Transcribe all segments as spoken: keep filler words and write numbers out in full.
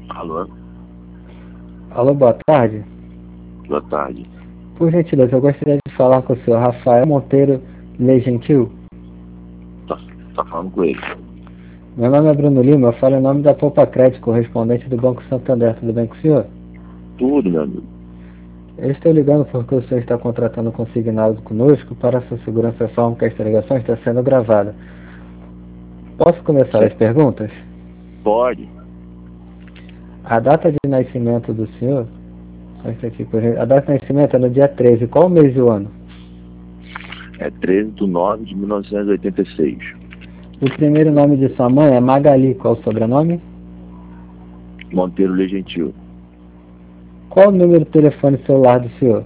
Alô? Alô, boa tarde. Boa tarde. Por gentileza, eu gostaria de falar com o senhor Rafael Monteiro Le Gentil. Tá, tá falando com ele. Meu nome é Bruno Lima, eu falo em nome da Poupa Crédito, correspondente do Banco Santander. Tudo bem com o senhor? Tudo, meu amigo. Eu estou ligando porque o senhor está contratando consignado conosco. Para sua segurança, informo que esta ligação está sendo gravada. Posso começar Cê as perguntas? pode? A data de nascimento do senhor? Só isso aqui, por gentileza. A data de nascimento é no dia treze. Qual o mês e o ano? É treze de nove de mil novecentos e oitenta e seis. O primeiro nome de sua mãe é Magali. Qual o sobrenome? Monteiro Le Gentil. Qual o número de telefone celular do senhor?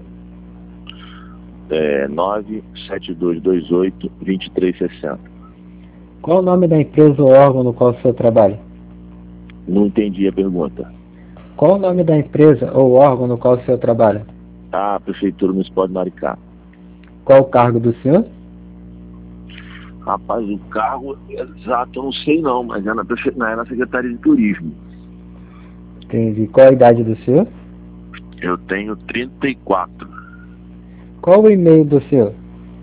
É nove sete dois dois oito, dois três seis zero. Qual o nome da empresa ou órgão no qual o senhor trabalha? Não entendi a pergunta. Qual o nome da empresa ou órgão no qual o senhor trabalha? Ah, Prefeitura Municipal de Maricá. Qual o cargo do senhor? Rapaz, o cargo exato eu não sei não, mas é na, prefe... é na Secretaria de Turismo. Entendi. Qual a idade do senhor? Eu tenho trinta e quatro. Qual o e-mail do senhor?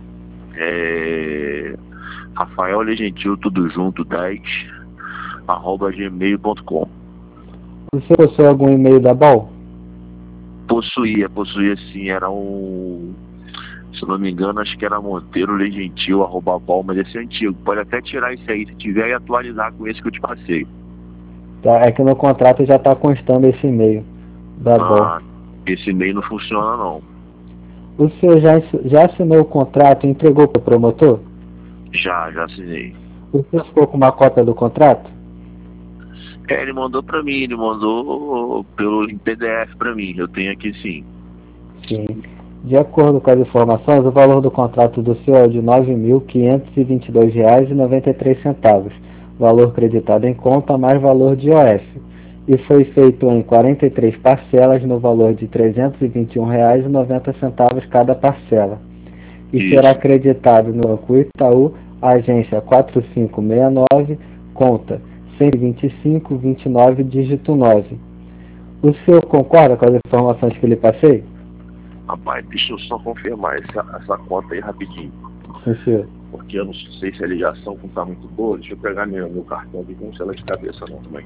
É... Rafael Le Gentil, tudo junto, dez, arroba gmail ponto com. O senhor possui algum e-mail da B O L? Possuía, possuía sim, era um, se não me engano, acho que era Monteiro Le Gentil, arroba bol, mas esse é antigo. Pode até tirar isso aí se tiver e atualizar com esse que eu te passei. Tá, é que no contrato já está constando esse e-mail da B O L. Ah, esse e-mail não funciona não. O senhor já, já assinou o contrato e entregou para o promotor? Já, já assinei. O senhor ficou com uma cópia do contrato? É, ele mandou pra mim, ele mandou pelo em P D F pra mim, eu tenho aqui sim. Sim. De acordo com as informações, o valor do contrato do senhor é de nove mil quinhentos e vinte e dois reais e noventa e três centavos, valor creditado em conta mais valor de O F, e foi feito em quarenta e três parcelas no valor de trezentos e vinte e um reais e noventa centavos cada parcela, e Isso. será creditado no Banco Itaú, agência quatro cinco seis nove, conta cento e vinte e cinco, vinte e nove, dígito nove. O senhor concorda com as informações que lhe passei? Rapaz, deixa eu só confirmar essa, essa conta aí rapidinho. Sim, senhor. Porque eu não sei se a ligação não tá muito boa. Deixa eu pegar meu, meu cartão aqui, não sei lá de cabeça não também.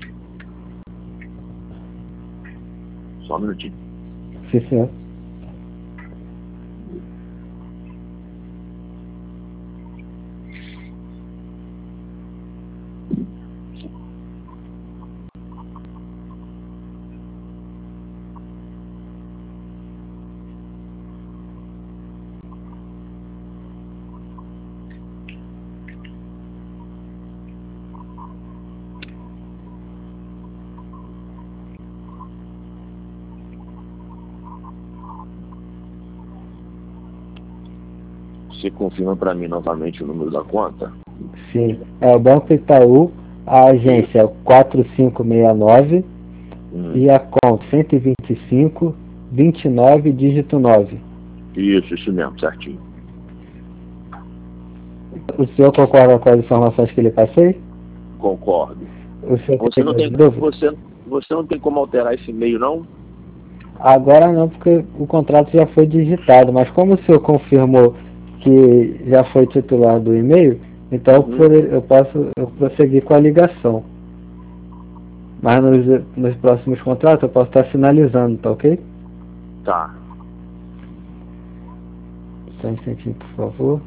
Só um minutinho. Sim, senhor. Você confirma para mim novamente o número da conta? Sim, é o Banco Itaú, a agência quatro cinco seis nove hum. e a conta cento e vinte e cinco, vinte e nove, dígito nove. Isso, isso mesmo, certinho. O senhor concorda com as informações que lhe passei? Concordo. O senhor você, tem não tem, dúvida? você, você não tem como alterar esse e-mail, não? Agora não, porque o contrato já foi digitado, mas como o senhor confirmou que já foi titular do e-mail, então uhum. eu, eu posso eu prosseguir com a ligação. Mas nos, nos próximos contratos eu posso estar finalizando, tá ok? Tá. Só um instantinho, por favor.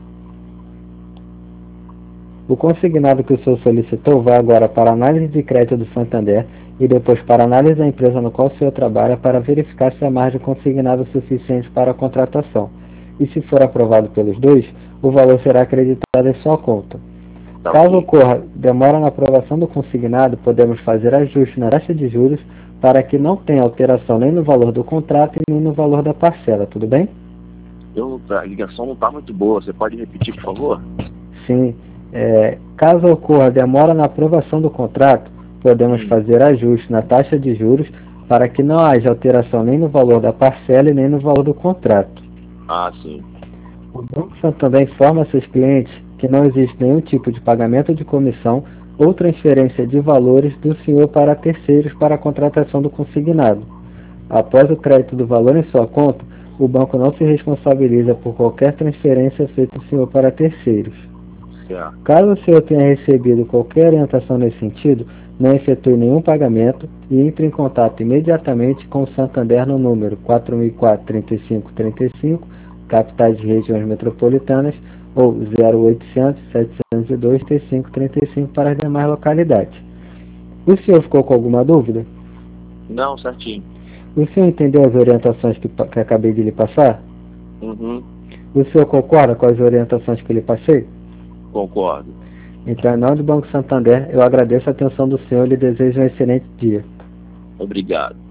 O consignado que o senhor solicitou vai agora para a análise de crédito do Santander e depois para a análise da empresa no qual o senhor trabalha para verificar se a margem consignada é suficiente para a contratação. E se for aprovado pelos dois, o valor será acreditado em sua conta. Tá. Caso ocorra demora na aprovação do consignado, podemos fazer ajuste na taxa de juros para que não tenha alteração nem no valor do contrato e nem no valor da parcela, tudo bem? Eu, a ligação não está muito boa, você pode repetir, por favor? Sim. É, caso ocorra demora na aprovação do contrato, podemos hum. fazer ajuste na taxa de juros para que não haja alteração nem no valor da parcela e nem no valor do contrato. Ah, sim. O Banco Santander informa a seus clientes que não existe nenhum tipo de pagamento de comissão ou transferência de valores do senhor para terceiros para a contratação do consignado. Após o crédito do valor em sua conta, o banco não se responsabiliza por qualquer transferência feita do senhor para terceiros. Certo. Caso o senhor tenha recebido qualquer orientação nesse sentido, não efetue nenhum pagamento e entre em contato imediatamente com o Santander no número quatro mil e quatro, trinta e cinco, trinta e cinco, capitais e regiões metropolitanas, ou zero oitocentos, setecentos e dois, trinta e cinco, trinta e cinco para as demais localidades. O senhor ficou com alguma dúvida? Não, certinho. O senhor entendeu as orientações que, que acabei de lhe passar? Uhum. O senhor concorda com as orientações que lhe passei? Concordo. Então, em nome do Banco Santander, eu agradeço a atenção do senhor e lhe desejo um excelente dia. Obrigado.